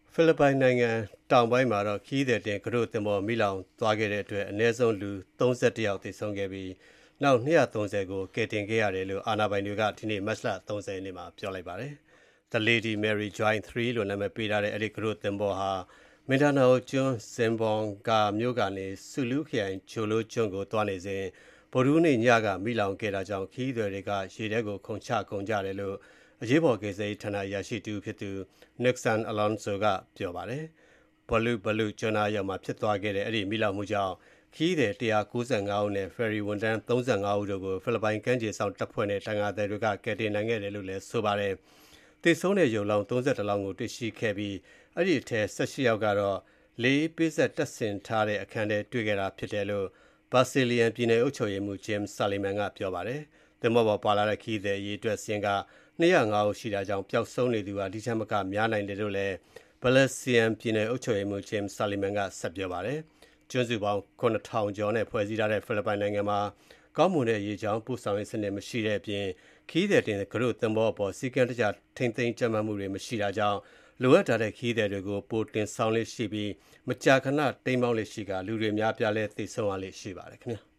ဖိလစ်ပိုင်နိုင်ငံတောင်ပိုင်းမှာခရီးသည်တင်ကူးတို့သင်္ဘောမီးလောင်သွားခဲ့တဲ့အတွက်အနည်းဆုံးလူ31ယောက်သေဆုံးခဲ့ပြီးနောက်230ကိုကယ်တင်ခဲ့ရတယ်လို့အာဏာပိုင်တွေကဒီနေ့မတ်လ30ရက်နေ့မှာပြောလိုက်ပါတယ်။ The Lady Mary Joy 3လို့နာမည်ပေးထားတဲ့အဲဒီကူးတို့သင်္ဘောဟာမင်ဒါနိုကျွန်းဇင်ဘောင်ကာမြို့ကနေဆူလူးခရိုင်ဂျိုလိုကျွန်းကိုသွားနေစဉ်ဗုဒ္ဓဟူးနေ့ညကမီးလောင်ခဲ့တာကြောင့်ခရီးသည်တွေကရေထဲကိုခုန်ချကုန်ကြတယ်လို့အရေးပေါ်ကယ်ဆယ်ရေးဌာနအရာရှိတူဖြစ်သူ Nixon Alonso ကပြောပါတယ်။ Buluကျွန်းနားအရောက်မှာဖြစ်သွားခဲ့တဲ့အဲဒီမီးလောင်မှုကြောင့်ခရီးသည်195ဦးနဲ့ဖယ်ရီဝန်ထမ်း35ဦးတို့ကိုဖိလစ်ပိုင်ကမ်းခြေစောင့်တပ်ဖွဲ့နဲ့တန်ငါသည်တွေကကယ်တင်နိုင်ခဲ့တယ်လို့လည်းဆိုပါတယ်။သေဆုံးတဲ့ရုပ်လောင်း31လောင်းကိုတွေ့ရှိခဲ့ပြီးအဲဒီအထဲ18ယောက်ကတော့လေအေးပေးစက်တပ်ဆင်ထားတဲ့အခန်းထဲတွေ့ခဲ့တာဖြစ်တယ်လို့Basilan ပြည်နယ်အုပ်ချုပ်ရေးမှူး Jim Sullivan ကပြောပါတယ်။သင်္ဘောပေါ်ပါလာတဲ့ခရီးသည်အရေအတွက်စာရင်းက205ဦးရှိတာကြောင့်ပျောက်ဆုံးနေသူဒီထက်မကများနိုင်တယ်လို့လည်းBasilan ပြည်နယ်အုပ်ချုပ်ရေးမှူး Jim Sullivan ကဆက်ပြောပါတယ်။ကျွန်းစုပေါင်း9000ကျော်နဲ့ဖွဲ့စည်းထားတဲ့ဖိလစ်ပိုင်နိုင်ငံမှာကောင်းမွန်တဲ့ရေကြောင်းပို့ဆောင်ရေးစနစ်မရှိတဲ့အပြင်ခရီးသည်တင်ကူးတို့သင်္ဘောအပေါ်စည်းကမ်းတကျထိန်းသိမ်းကြပ်မတ်မှုတွေမရှိတာကြောင့်လိုအပ်တဲ့ခရီးသည်တွေကိုပိုတင်ဆောင်လေ့ရှိပြီးမကြာခဏတိမ်းမောင်းလေ့ရှိကလူတွေများပြားလဲသေဆုံးရလေ့ရှိပါတယ်ခင်ဗျာ။